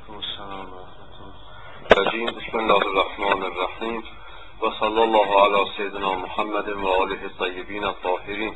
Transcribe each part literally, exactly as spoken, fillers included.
وعلیکم السلام و رحمت الله. بسم الله الرحمن الرحیم و صلی الله علی سیدنا محمد و آله الطیبین الطاهرین.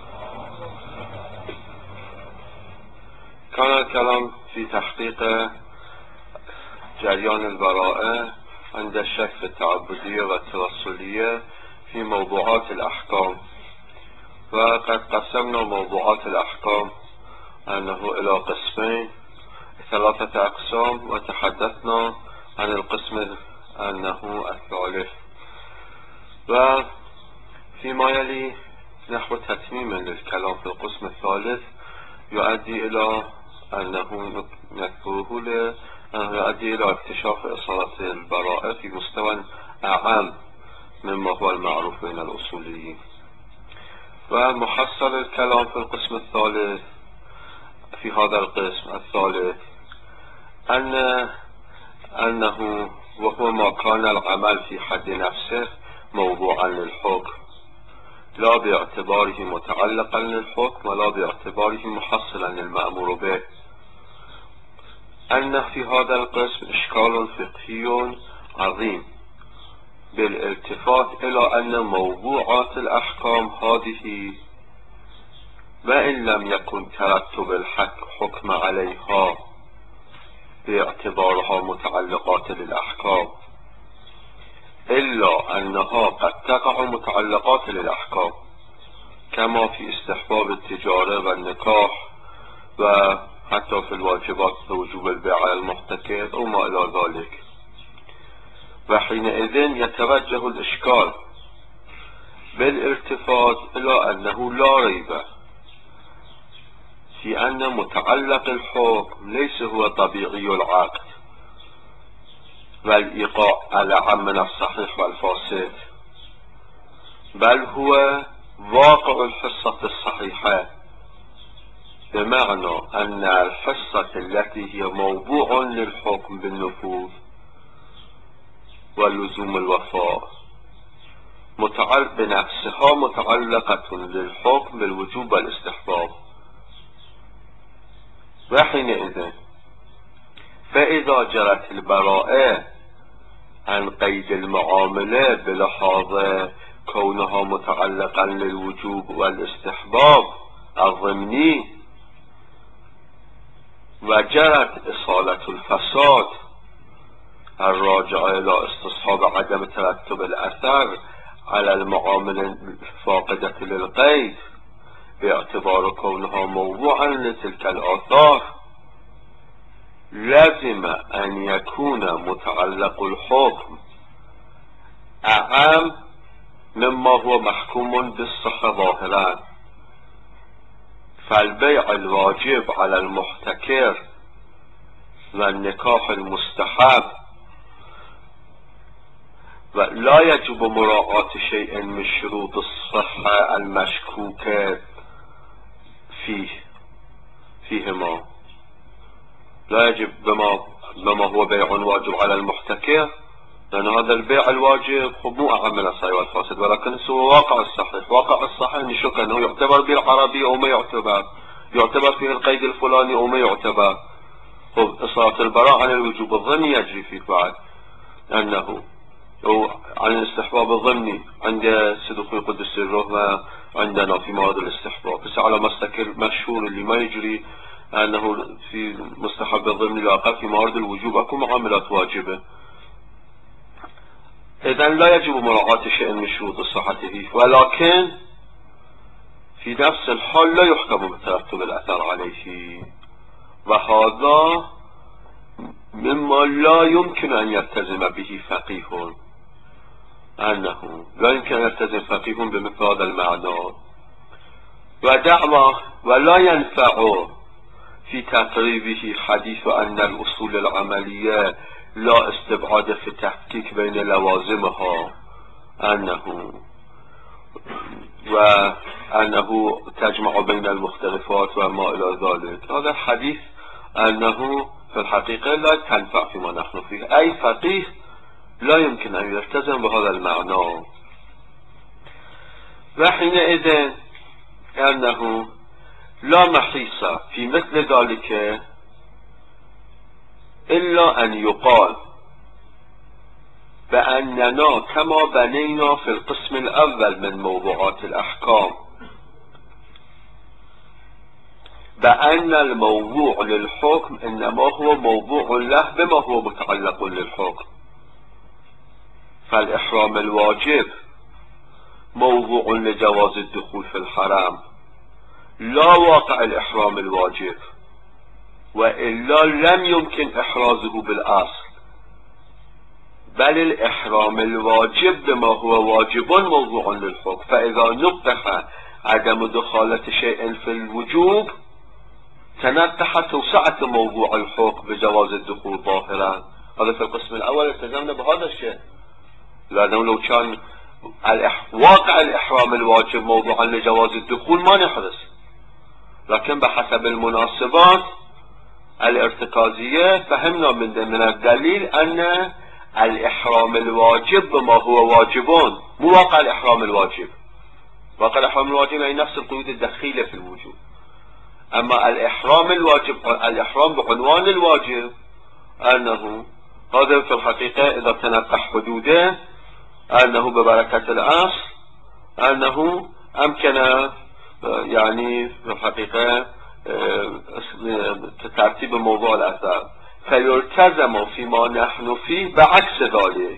كان الكلام في تحقيق جريان البراءة عند الشك في التعبدية والتوسلية في موضوعات الأحكام، وقد قسمنا موضوعات الأحكام أنه إلى قسمين ثلاثة أقسام، وتحدثنا عن القسم أنه الثالث. وفيما يلي نحو تتميم للكلام في القسم الثالث يؤدي إلى أنه نذكره له أنه يؤدي إلى اكتشاف إصالة البراءة في مستوى أعم مما هو المعروف بين الأصوليين. ومحصل الكلام في القسم الثالث في هذا القسم الثالث أن أنه وهو ما كان العمل في حد نفسه موضوعا للحكم، لا باعتباره متعلقا للحكم ولا باعتباره محصلا للمأمور به، أن في هذا القسم إشكال فقهي عظيم بالالتفات إلى أن موضوعات الأحكام هذه وإن لم يكن ترتب الحكم عليها باعتبارها متعلقات للأحكام، إلا أنها قد تقع متعلقات للأحكام، كما في استحباب التجارة والنكاح، وحتى في الواجبات وجوب البيع على المحتكر وما إلى ذلك. وحينئذ يتوجه الإشكال بالالتفات إلى أنه لا ريب في أن متعلق الحكم ليس هو طبيعي العقد والإيقاع على عم من الصحيح والفاسد، بل هو واقع الحصة الصحيحة، بمعنى أن الحصة التي هي موضوع للحكم بالنفوذ واللزوم الوفاء متعلق بنفسها متعلقة للحكم بالوجوب والاستحباب. وحينئذ فإذا جرت البراءة عن قيد المعاملة بلحاظ كونها متعلقا للوجوب والاستحباب الضمني، وجرت إصالة الفساد الراجعة إلى استصحاب عدم ترتب الأثر على المعاملة الفاقدة للقيد باعتبار كونها موضوعا لتلك الآثار، لازم أن يكون متعلق الحكم أعم مما هو محكوم بالصحة ظاهرا. فالبيع الواجب على المحتكر والنكاح المستحب ولا يجب مراعاة شيء من شروط الصحة المشكوكة فيه فيهما، لا يجب بما, بما هو بيع واجب على المحتكر، لأن هذا البيع الواجب مو أعم من الصحيح والفاسد، ولكن هو واقع الصحيح. واقع الصحيح نشك أنه يعتبر بالعربي أو ما يعتبر، يعتبر فيه القيد الفلاني أو ما يعتبر. إصالة البراء عن الوجوب الضمني يجري فيه بعد أنه عن الاستحباب الضمني عند صدق القدس الروح عندنا في مواد الاستحباب، بس على مستكر مشهور اللي ما يجري أنه في مستحب الضمني لاقى في موارد الوجوب أكو معاملات واجبة. إذن لا يجب مراعاة شيء من شروط الصحة فيه، ولكن في نفس الحال لا يحكم بترتب الأثر عليه، وهذا مما لا يمكن أن يلتزم به فقيه، أنه لا يمكن أن يلتزم فقيه بمثل هذا المعنى، ودعوى ولا ينفع في تقريبه حديث أن الأصول العملية لا استبعاد في التحقيق بين لوازمها، أنه وأنه تجمع بين المختلفات وما إلى ذلك. هذا الحديث أنه في الحقيقة لا تنفع فيما نحن فيه، أي فقيه لا يمكن أن يلتزم بهذا المعنى. وحينئذ أنه لا محيص في مثل ذلك إلا إلا أن يقال بأننا كما بنينا في القسم الأول من موضوعات الأحكام بأن الموضوع للحكم إنما هو موضوع له بما هو متعلق للحكم، فالإحرام الواجب موضوع لجواز الدخول في الحرم لا واقع الإحرام الواجب، وإلا لم يمكن إحرازه بالأصل، بل الإحرام الواجب بما هو واجب موضوع للحكم، فإذا نقح عدم دخالة شيء في الوجوب تنقح توسعة موضوع الحكم بجواز الدخول ظاهرا. هذا في القسم الأول التزمنا بهذا الشيء، لأنه لو كان واقع الإحرام الواجب موضوعا لجواز الدخول ما نحرص، لكن بحسب المناسبات الارتكازية فهمنا من الدليل أن الإحرام الواجب بما هو واجبون، مو واقع الإحرام الواجب. واقع الإحرام الواجب يعني نفس القيود الدخيلة في الوجوب، أما الإحرام الواجب الإحرام بعنوان الواجب أنه هذا في الحقيقة إذا تنقح حدوده أنه ببركة الأصل أنه أمكن يعني في الحقيقة ترتيب موضوع الأثر، فيلتزم فيما نحن فيه بعكس ذلك.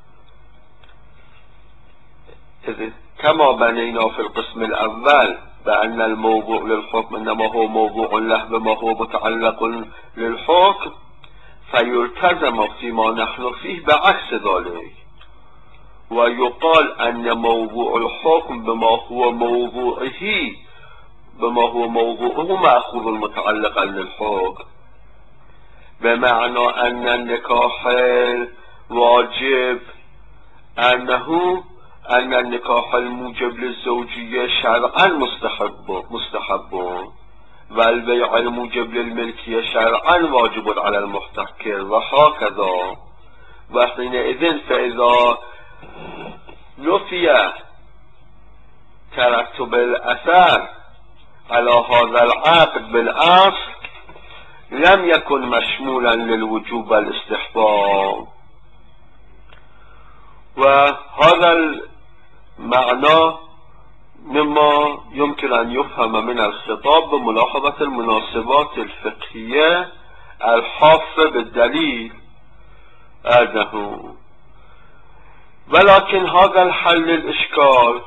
كما بنينا في القسم الأول بأن الموضوع للحكم إنما هو موضوع له بما هو متعلق للحكم، فيلتزم فيما نحن فيه بعكس ذلك، ويقال أن موضوع الحكم بما هو موضوعه بما هو موضوعه مأخوذ متعلقا للحكم، بمعنى أن النكاح واجب أنه أن النكاح الموجب للزوجية شرعا مستحب مستحب والبيع الموجب للملكية شرعا واجب على المحتكر وهكذا. وحينئذ فإذا نفي ترتب الأثر على هذا العقد بالأصل لم يكن مشمولا للوجوب والاستحباب. وهذا المعنى مما يمكن أن يفهم من الخطاب بملاحظة المناسبات الفقهية الحافة بالدليل أنه، ولكن هذا الحل الإشكال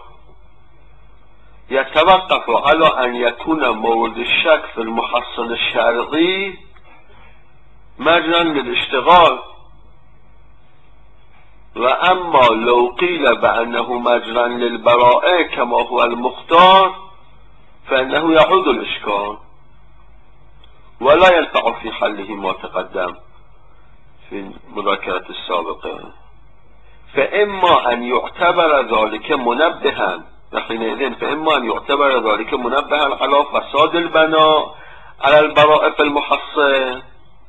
يتوقف على أن يكون مورد الشك في المحصن الشرعي مجرا للاشتغال، وأما لو قيل بأنه مجرا للبراءة كما هو المختار فإنه يعود الإشكال ولا ينفع في حله ما تقدم في المذاكرة السابقة. فإما أن يعتبر ذلك منبها حينئذ فإما أن يعتبر ذلك منبها على فساد البناء على البراءة في المحصن،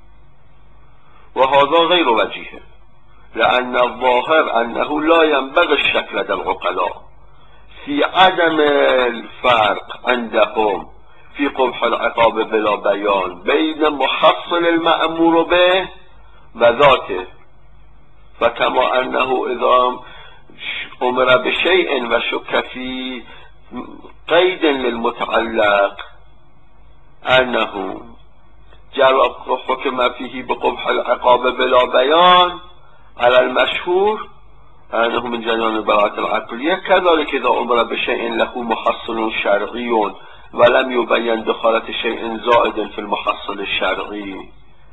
وهذا غير وجيه، لأن الظاهر أنه لا ينبغي الشك لدى العقلاء في عدم الفرق عندهم في قبح العقاب بلا بيان بين محصل المأمور به وذاته. فكما أنه إذا أمر بشيء وشك في قيد للمتعلق أنه جرى حكم فيه بقبح العقاب بلا بيان على المشهور أنه من جنان البراءة العقلية، كذلك إذا أمر بشيء له محصل شرعي ولم يبين دخالة شيء زائد في المحصل الشرعي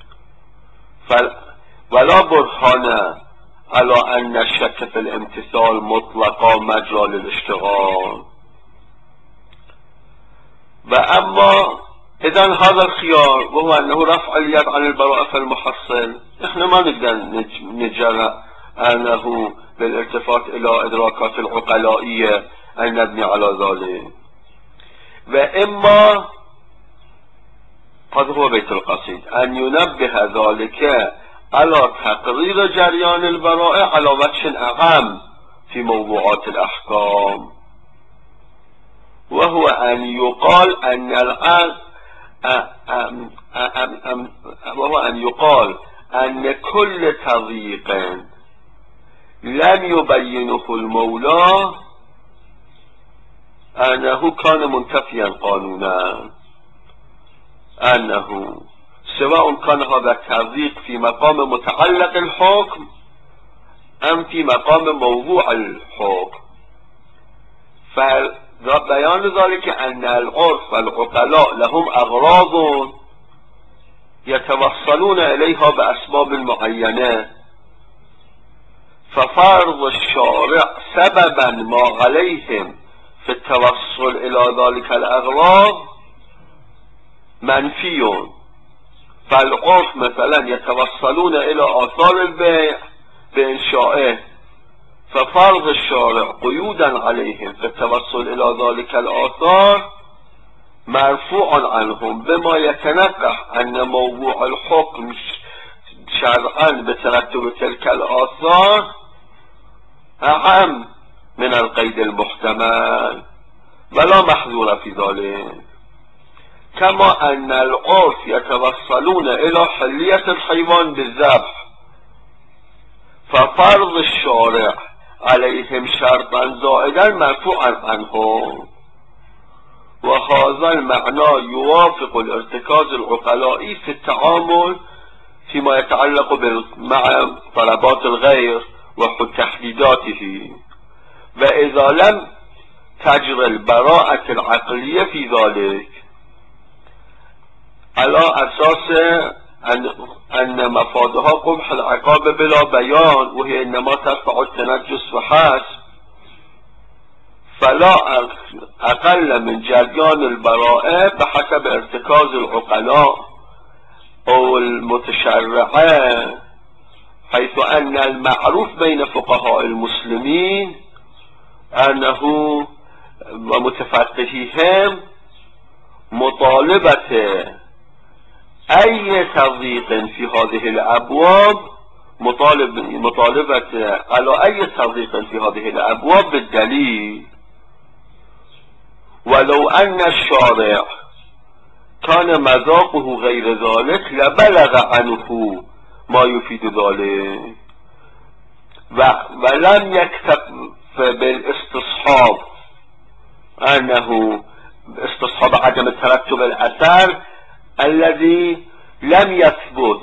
ولا برهان على أن الشك في الامتثال مطلقا مجرى للاشتغال. وأما إذن هذا الخيار وهو أنه رفع اليد عن البراءة في المحصل، إحنا ما نقدر نجرأ أنه بالالتفات إلى إدراكات العقلائية أن نبني على ذلك. وإما هذا هو بيت القصيد أن ينبه ذلك على تقرير جريان البراءة على وجه أعم في موضوعات الأحكام، وهو أن يقال أن العقد وهو أن يقال أن كل تضييق لم يبينه المولى أنه كان منتفيا قانونا، أنه سواء كان هذا التضييق في مقام متعلق الحكم أم في مقام موضوع الحكم. فبيان ذلك أن العرف والعقلاء لهم أغراض يتوصلون إليها بأسباب معينة، ففرض الشارع سببا ما عليهم في التوصل إلى ذلك الأغراض منفي. فالعرف مثلا يتوصلون إلى آثار البيع بإنشائه، ففرض الشارع قيودا عليهم في التوصل إلى ذلك الآثار مرفوع عنهم بما يتنقح أن موضوع الحكم شرعا بترتب تلك الآثار أهم من القيد المحتمل ولا محظور في ذلك. كما أن العرف يتوصلون إلى حلية الحيوان بالذبح، ففرض الشارع عليهم شرطا زائدا مرفوعا عنهم، وهذا المعنى يوافق الارتكاز العقلائي في التعامل فيما يتعلق مع طلبات الغير وتحديداته. وإذا لم تجري البراءة العقلية في ذلك على أساس أن, أن مفادها قبح العقاب بلا بيان وهي إنما ترفع التنجس وحسب، فلا أقل من جريان البراءة بحسب ارتكاز العقلاء أو المتشرعة، حيث أن المعروف بين فقهاء المسلمين أنه ومتفقهيهم مطالبة أي تضييق في هذه الأبواب مطالب مطالبة على أي تضييق في هذه الأبواب بالدليل، ولو أن الشارع كان مذاقه غير ذلك لبلغ عنه ما يفيد ذلك، ولم يكتف بالاستصحاب أنه استصحاب عدم ترتب الأثر الذي لم يثبت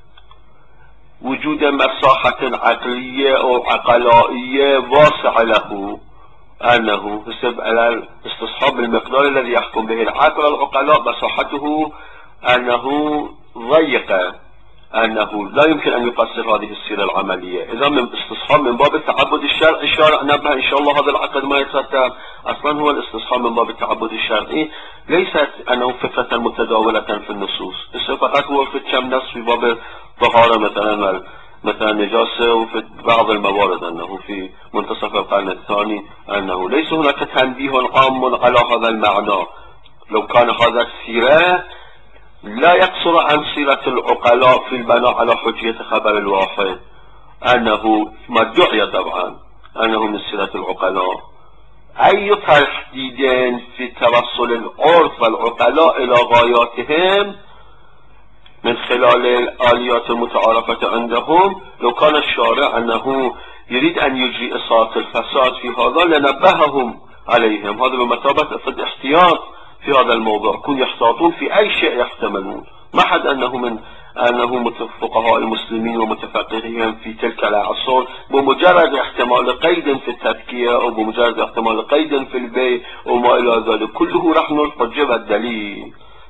وجود مساحة عقلية أو عقلائية واسعة له، أنه حسب على الاستصحاب المقدار الذي يحكم به العقل العقلاء مساحته أنه ضيقة، أنه لا يمكن أن يقصر هذه السيرة العملية. إذا من استصحاب من باب التعبد الشرعي الشارع نبه إن شاء الله هذا العقد ما يترتب. أصلا هو الاستصحاب من باب التعبد الشرعي ليست أنه فكرة متداولة في النصوص، فقط هو في كم نص في باب طهارة مثلا مثلا نجاسة، وفي بعض الموارد أنه في منتصف القرن الثاني أنه ليس هناك تنبيه عام على هذا المعنى. لو كان هذا السيرة لا يقصر عن سيرة العقلاء في البناء على حجية خبر الواحد، أنه ما ادعي طبعا أنه من سيرة العقلاء. أي تحديد في توصل العرف والعقلاء إلى غاياتهم من خلال الآليات المتعارفة عندهم، لو كان الشارع أنه يريد أن يجري إصابة الفساد في هذا لنبههم عليهم. هذا بمثابة افرض احتياط في هذا الموضوع، كن يحتاطون في أي شيء يحتملون. ما حد أنه من أنه فقهاء المسلمين ومتفقهين في تلك العصور بمجرد احتمال قيد في التذكية أو بمجرد احتمال قيد في البيع وما إلى ذلك كله رهن الحجة والدليل،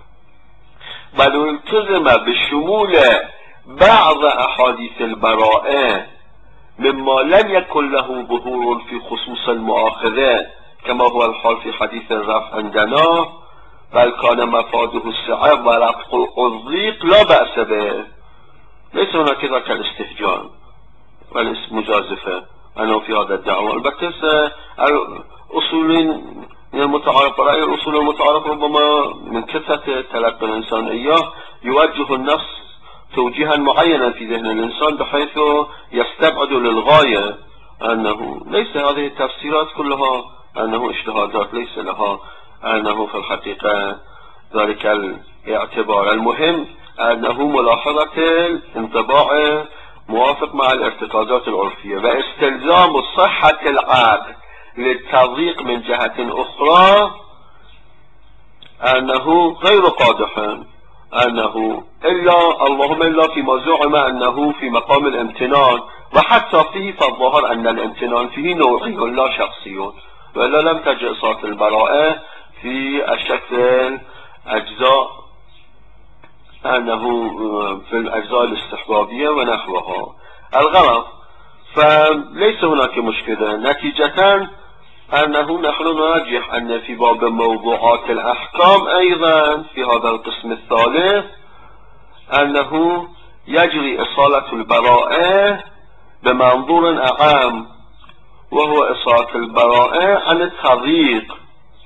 بل التزم بشمول بعض أحاديث البراءة مما لم يكن له ظهور في خصوص المؤاخذة كما هو الحال في حديث الرفع عندنا، بل كان مفاده السعة ورفع الضيق لا بأس به. ليس هناك ذاك الاستهجان والمجازفة أنه في هذا الدعوة. البته الأصول المتعارف رأي الأصول المتعارف ربما من كثرة تلقي الإنسان إياه يوجه النفس توجيها معينا في ذهن الإنسان بحيث يستبعد للغاية أنه ليس هذه التفسيرات كلها أنه اجتهادات ليس لها أنه في الحقيقة ذلك الاعتبار. المهم أنه ملاحظة الانطباع موافق مع الارتكازات العرفية، واستلزام صحة العقد للتضييق من جهة أخرى أنه غير قادح، أنه إلا اللهم إلا فيما زعم أنه في مقام الامتنان، وحتى فيه فالظاهر أن الامتنان فيه نوعي لا شخصي، وإلا لم تجئ صلاة البراءة في الشكل أجزاء أنه في الأجزاء الاستحبابية ونحوها. الغرض فليس هناك مشكلة، نتيجة أنه نحن نرجح أن في باب موضوعات الأحكام أيضا في هذا القسم الثالث أنه يجري إصالة البراءة بمنظور أعم، وهو إصالة البراءة عن التضييق،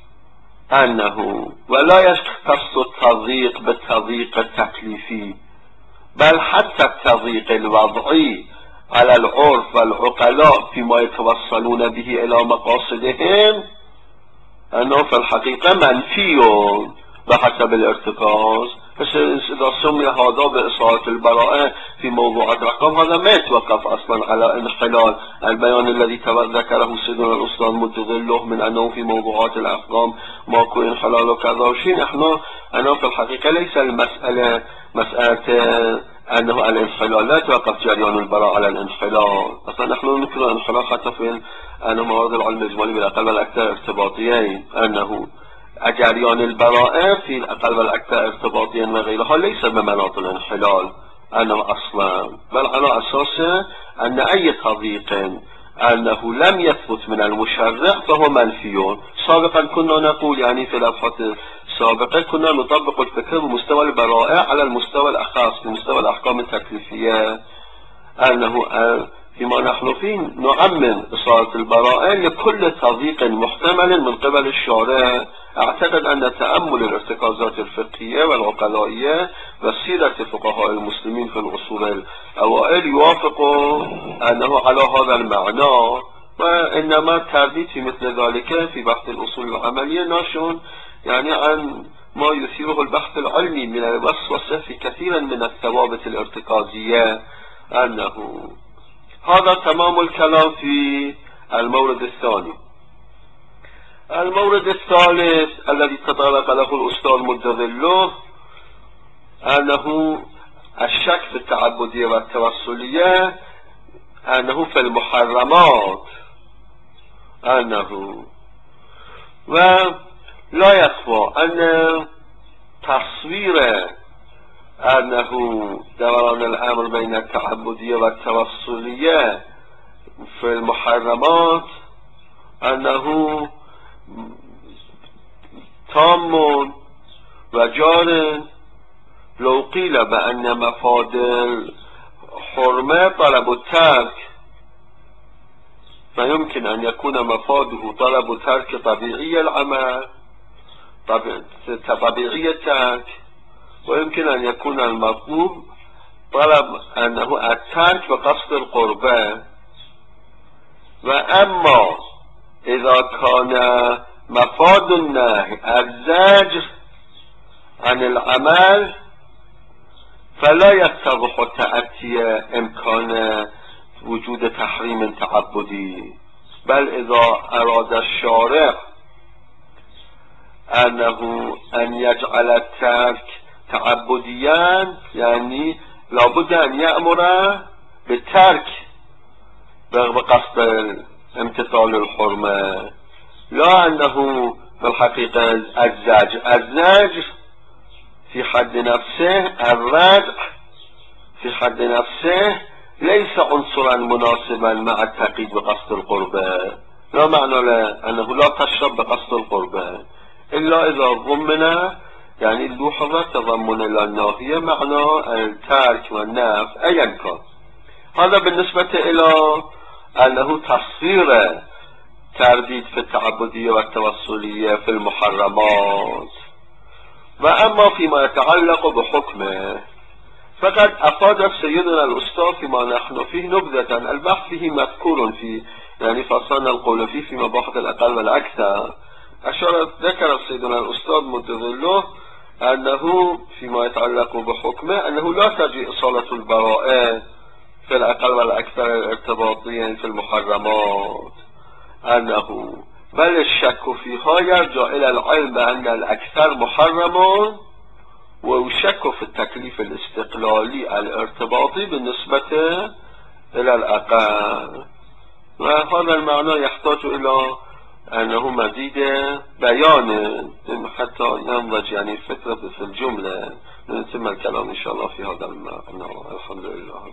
أنه ولا يختص التضييق بالتضييق التكليفي، بل حتى التضييق الوضعي على العرف والعقلاء فيما يتوصلون به إلى مقاصدهم أنه في الحقيقة منفي بحسب الارتكاز. إذا سمي هذا بإصالة البراءة في موضوعات الأحكام هذا ما يتوقف أصلا على انحلال البيان الذي ذكره سيدنا الأستاذ متظله من أنه في موضوعات الأحكام ماكو انحلال وكذا وشيء. نحن أنه في الحقيقة ليس المسألة مسألة أنه الانحلال، لا يتوقف جريان البراءة على الانحلال، أصلا نحن نذكر الانحلال حتى في أنه موارد العلم الإجمالي بالأقل والأكثر ارتباطيين، أنه جريان البراءة في الأقل والأكثر ارتباطيا وغيرها ليس بمناط الانحلال أنه أصلا، بل على أساس أن أي تضييق أنه لم يثبت من المشرع فهو منفي. سابقا كنا نقول يعني في الأبحاث السابقة كنا نطبق الفكر بمستوى البراءة على المستوى الأخص بمستوى الأحكام التكليفية، أنه فيما نحن فيه نعمم إصالة البراءة لكل تضييق محتمل من قبل الشارع. أعتقد أن تأمل الارتكازات الفقهية والعقلائية وسيرة فقهاء المسلمين في العصور الأوائل يوافق أنه على هذا المعنى، وإنما ترديد في مثل ذلك في بحث الأصول العملية ناشئ يعني عن ما يثيره البحث العلمي من الوسوسة في كثير من الثوابت الارتكازية. أنه هذا تمام الكلام في المورد الثاني. المورد الثالث الذي تطرق له الأستاذ متظله أنه الشك في التعبدية والتوسلية أنه في المحرمات، أنه ولا يخفى أن تصوير أنه دوران الأمر بين التعبدية والتوسلية في المحرمات أنه تام وجار لو قيل بأن مفاد الحرمة طلب الترك، فيمكن أن يكون مفاده طلب ترك طبيعي العمل طبيعي الترك، ويمكن أن يكون المطلوب طلب أنه الترك بقصد القربة. وأما إذا كان مفاد النهي الزجر عن العمل فلا يتضح تأتي إمكان وجود تحريم تعبدي، بل إذا أراد الشارع أنه أن يجعل الترك تعبديا يعني لابد أن يأمر بالترك بقصد امتثال الحرمة، لا أنه بالحقيقة الزجر الزجر في حد نفسه الردع في حد نفسه ليس عنصرا مناسبا مع التقييد بقصد القربة، لا معنى له أنه لا تشرب بقصد القربة إلا إذا ضمن يعني اللوحظة تضمن الناهية معنى الترك والنفع أيا كان. هذا بالنسبة إلى أنه تصوير ترديد في التعبدية والتوسلية في المحرمات. وأما فيما يتعلق بحكمه فقد أفاد سيدنا الأستاذ فيما نحن فيه نبذة، البحث فيه مذكور في يعني فصلنا القول فيه في مباحث الأقل والأكثر. أشار ذكر سيدنا الأستاذ متظله أنه فيما يتعلق بحكمه أنه لا تجي إصالة البراءة في الأقل والأكثر الارتباطيين في المحرمات، أنه بل الشك فيها يرجع إلى العلم بأن الأكثر محرمون، والشك في التكليف الاستقلالي الارتباطي بالنسبة إلى الأقل. وهذا المعنى يحتاج إلى أنه مزيد بيان حتى ينضج يعني الفكرة في الجملة. نتم الكلام إن شاء الله في هذا المعنى. الحمد لله.